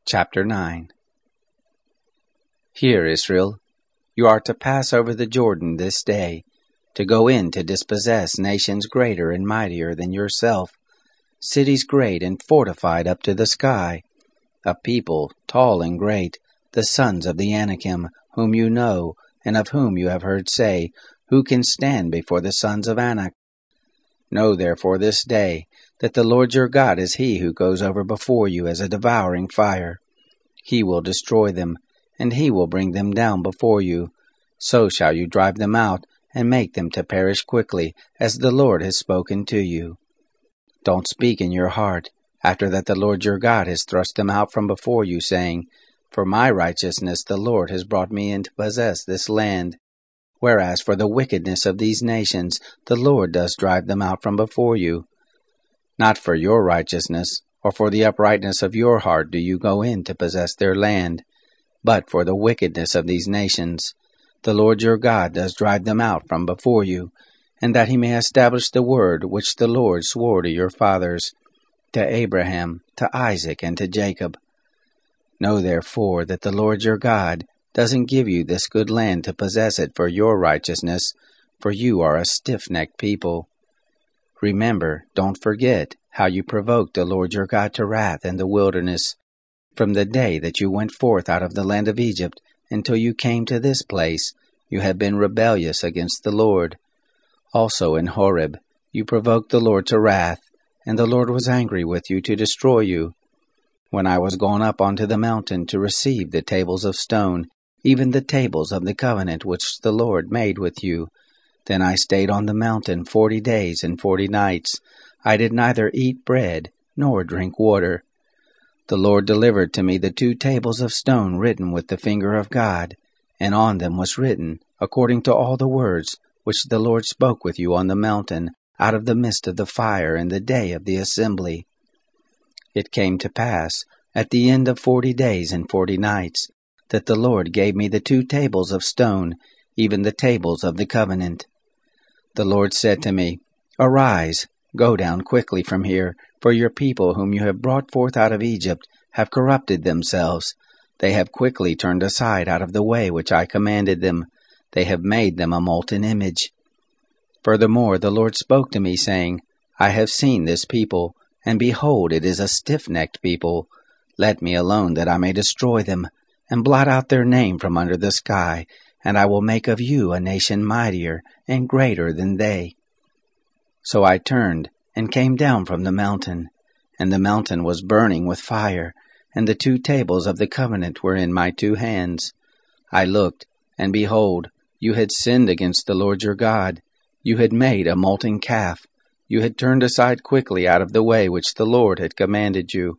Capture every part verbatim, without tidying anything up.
Chapter nine. Hear, Israel, you are to pass over the Jordan this day, to go in to dispossess nations greater and mightier than yourself, cities great and fortified up to the sky, a people tall and great, the sons of the Anakim, whom you know, and of whom you have heard say, Who can stand before the sons of Anak? Know therefore this day, that the Lord your God is he who goes over before you as a devouring fire. He will destroy them, and he will bring them down before you. So shall you drive them out, and make them to perish quickly, as the Lord has spoken to you. Don't speak in your heart, after that the Lord your God has thrust them out from before you, saying, For my righteousness the Lord has brought me in to possess this land. Whereas for the wickedness of these nations the Lord does drive them out from before you. Not for your righteousness, or for the uprightness of your heart do you go in to possess their land, but for the wickedness of these nations. The Lord your God does drive them out from before you, and that he may establish the word which the Lord swore to your fathers, to Abraham, to Isaac, and to Jacob. Know therefore that the Lord your God doesn't give you this good land to possess it for your righteousness, for you are a stiff-necked people. Remember, don't forget, how you provoked the Lord your God to wrath in the wilderness, from the day that you went forth out of the land of Egypt until you came to this place. You have been rebellious against the Lord. Also in Horeb you provoked the Lord to wrath, and the Lord was angry with you to destroy you. When I was gone up onto the mountain to receive the tables of stone, even the tables of the covenant which the Lord made with you, then I stayed on the mountain forty days and forty nights. I did neither eat bread nor drink water. The Lord delivered to me the two tables of stone written with the finger of God, and on them was written, according to all the words which the Lord spoke with you on the mountain, out of the midst of the fire in the day of the assembly. It came to pass, at the end of forty days and forty nights, that the Lord gave me the two tables of stone, even the tables of the covenant. The Lord said to me, Arise, go down quickly from here, for your people whom you have brought forth out of Egypt have corrupted themselves. They have quickly turned aside out of the way which I commanded them. They have made them a molten image. Furthermore the Lord spoke to me, saying, I have seen this people, and behold, it is a stiff-necked people. Let me alone that I may destroy them, and blot out their name from under the sky, and I will make of you a nation mightier and greater than they. So I turned, and came down from the mountain, and the mountain was burning with fire, and the two tables of the covenant were in my two hands. I looked, and behold, you had sinned against the Lord your God. You had made a molten calf. You had turned aside quickly out of the way which the Lord had commanded you.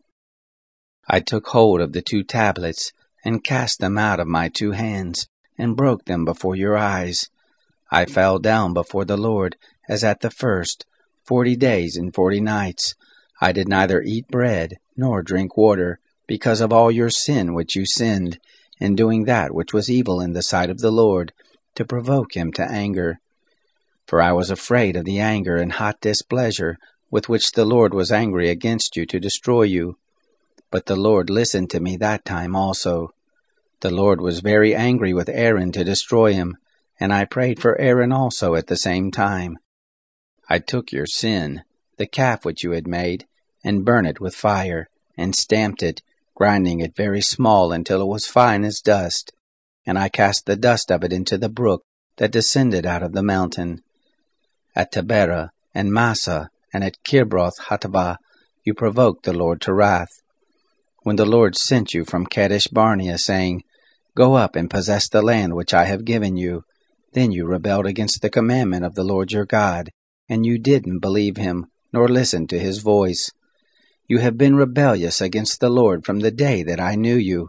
I took hold of the two tablets, and cast them out of my two hands, and broke them before your eyes. I fell down before the Lord, as at the first, forty days and forty nights. I did neither eat bread nor drink water, because of all your sin which you sinned, in doing that which was evil in the sight of the Lord, to provoke him to anger. For I was afraid of the anger and hot displeasure with which the Lord was angry against you to destroy you. But the Lord listened to me that time also. The Lord was very angry with Aaron to destroy him, and I prayed for Aaron also at the same time. I took your sin, the calf which you had made, and burned it with fire, and stamped it, grinding it very small until it was fine as dust. And I cast the dust of it into the brook that descended out of the mountain. At Taberah, and Massah, and at Kibroth Hattaavah, you provoked the Lord to wrath. When the Lord sent you from Kadesh Barnea, saying, Go up and possess the land which I have given you, then you rebelled against the commandment of the Lord your God, and you didn't believe him, nor listen to his voice. You have been rebellious against the Lord from the day that I knew you.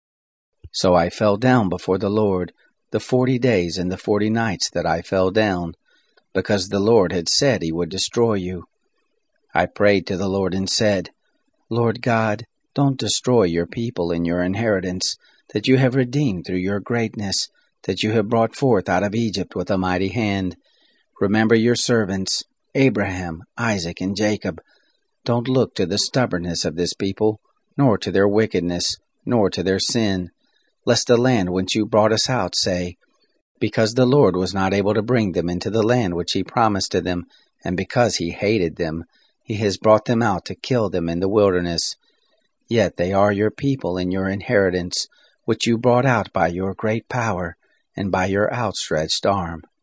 So I fell down before the Lord, the forty days and the forty nights that I fell down, because the Lord had said he would destroy you. I prayed to the Lord and said, Lord God, don't destroy your people and your inheritance, that you have redeemed through your greatness, that you have brought forth out of Egypt with a mighty hand. Remember your servants, Abraham, Isaac, and Jacob. Don't look to the stubbornness of this people, nor to their wickedness, nor to their sin, lest the land whence you brought us out say, because the Lord was not able to bring them into the land which he promised to them, and because he hated them, he has brought them out to kill them in the wilderness. Yet they are your people and your inheritance, which you brought out by your great power and by your outstretched arm.